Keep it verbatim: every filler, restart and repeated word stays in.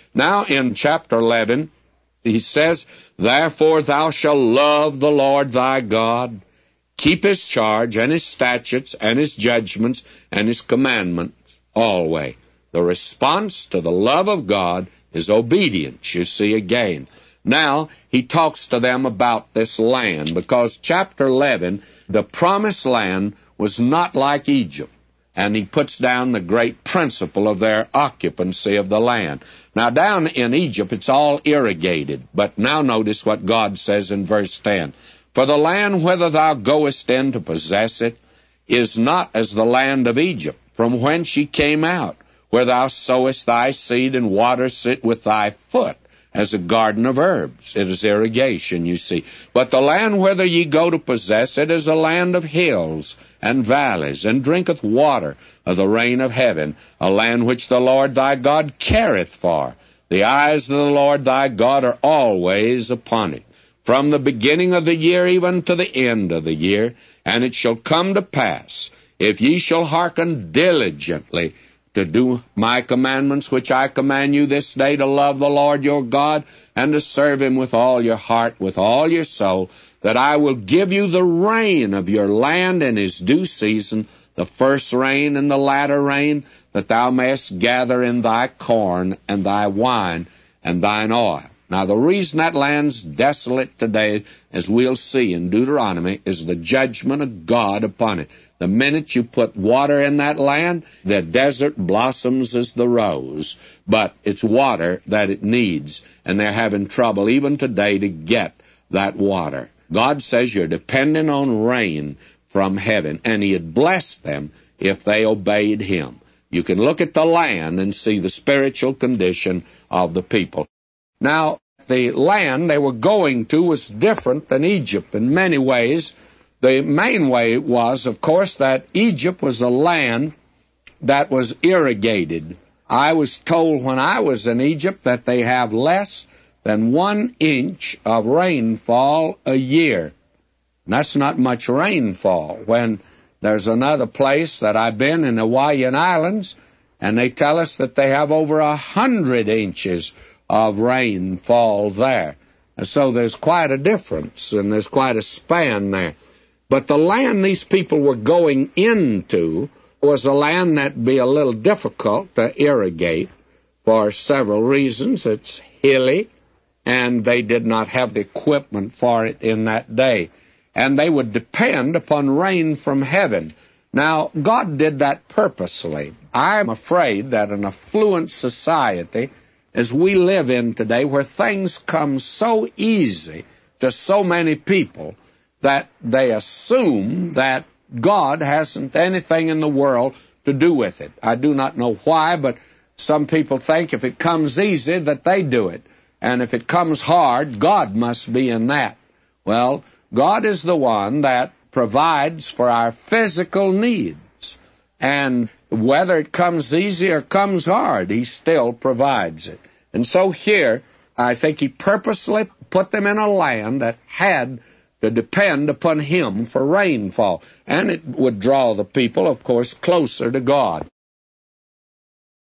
Now in chapter eleven, he says, Therefore thou shalt love the Lord thy God, keep his charge and his statutes and his judgments and his commandments always. The response to the love of God is obedience, you see again. Now, he talks to them about this land, because chapter eleven, the promised land was not like Egypt, and he puts down the great principle of their occupancy of the land. Now, down in Egypt, it's all irrigated, but now notice what God says in verse ten. For the land whither thou goest in to possess it is not as the land of Egypt, from whence ye came out, where thou sowest thy seed and waterest it with thy foot, as a garden of herbs. It is irrigation, you see. But the land whither ye go to possess it is a land of hills and valleys, and drinketh water of the rain of heaven, a land which the Lord thy God careth for. The eyes of the Lord thy God are always upon it, from the beginning of the year even to the end of the year. And it shall come to pass, if ye shall hearken diligently to do my commandments which I command you this day, to love the Lord your God, and to serve him with all your heart, with all your soul, that I will give you the rain of your land in his due season, the first rain and the latter rain, that thou mayest gather in thy corn and thy wine and thine oil. Now, the reason that land's desolate today, as we'll see in Deuteronomy, is the judgment of God upon it. The minute you put water in that land, the desert blossoms as the rose. But it's water that it needs, and they're having trouble even today to get that water. God says you're dependent on rain from heaven, and he'd bless them if they obeyed him. You can look at the land and see the spiritual condition of the people. Now, the land they were going to was different than Egypt in many ways. The main way was, of course, that Egypt was a land that was irrigated. I was told when I was in Egypt that they have less than one inch of rainfall a year. And that's not much rainfall. When there's another place that I've been in the Hawaiian Islands, and they tell us that they have over a hundred inches of rainfall there. And so there's quite a difference, and there's quite a span there. But the land these people were going into was a land that'd be a little difficult to irrigate for several reasons. It's hilly, and they did not have the equipment for it in that day. And they would depend upon rain from heaven. Now, God did that purposely. I'm afraid that an affluent society, as we live in today, where things come so easy to so many people, that they assume that God hasn't anything in the world to do with it. I do not know why, but some people think if it comes easy that they do it. And if it comes hard, God must be in that. Well, God is the one that provides for our physical needs. And whether it comes easy or comes hard, he still provides it. And so here, I think he purposely put them in a land that had to depend upon him for rainfall. And it would draw the people, of course, closer to God.